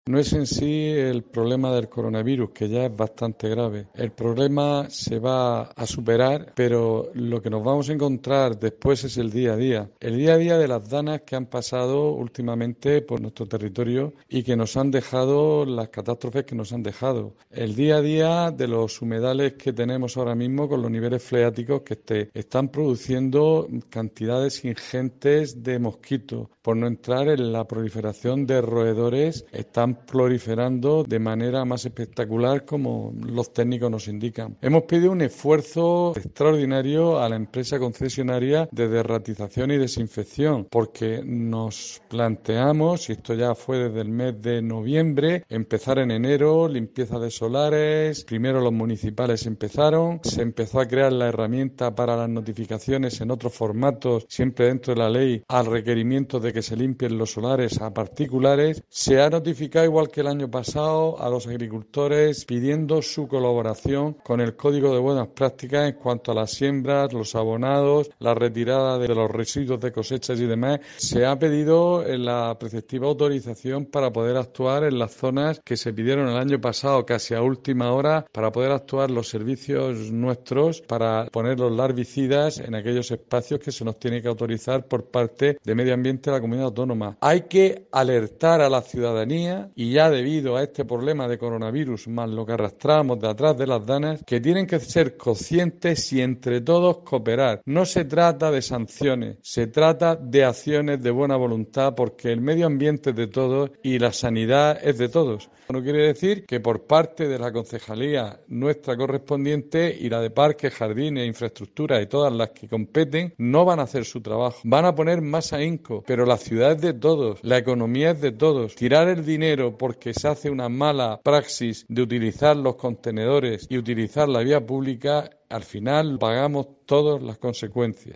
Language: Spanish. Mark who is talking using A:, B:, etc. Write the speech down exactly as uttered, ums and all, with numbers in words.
A: No es en sí el problema del coronavirus, que ya es bastante grave. El problema se va a superar, pero lo que nos vamos a encontrar después es el día a día. El día a día de las danas que han pasado últimamente por nuestro territorio y que nos han dejado las catástrofes que nos han dejado. El día a día de los humedales que tenemos ahora mismo con los niveles freáticos que este, están produciendo cantidades ingentes de mosquitos. Por no entrar en la proliferación de roedores, están proliferando de manera más espectacular como los técnicos nos indican. Hemos pedido un esfuerzo extraordinario a la empresa concesionaria de derratización y desinfección porque nos planteamos, y esto ya fue desde el mes de noviembre, empezar en enero, limpieza de solares, primero los municipales empezaron, se empezó a crear la herramienta para las notificaciones en otros formatos, siempre dentro de la ley, al requerimiento de que se limpien los solares a particulares. Se ha notificado, igual que el año pasado, a los agricultores pidiendo su colaboración con el Código de Buenas Prácticas en cuanto a las siembras, los abonados, la retirada de los residuos de cosechas y demás. Se ha pedido la preceptiva autorización para poder actuar en las zonas que se pidieron el año pasado, casi a última hora, para poder actuar los servicios nuestros para poner los larvicidas en aquellos espacios que se nos tiene que autorizar por parte de Medio Ambiente de la Comunidad Autónoma. Hay que alertar a la ciudadanía, y ya debido a este problema de coronavirus, más lo que arrastramos de atrás de las danas, que tienen que ser conscientes y entre todos cooperar. No se trata de sanciones, se trata de acciones de buena voluntad, porque el medio ambiente es de todos y la sanidad es de todos. No quiere decir que por parte de la concejalía nuestra correspondiente y la de parques, jardines, infraestructura y todas las que competen no van a hacer su trabajo. Van a poner más ahínco, pero la ciudad es de todos, la economía es de todos. Tirar el dinero porque se hace una mala praxis de utilizar los contenedores y utilizar la vía pública, al final pagamos todas las consecuencias.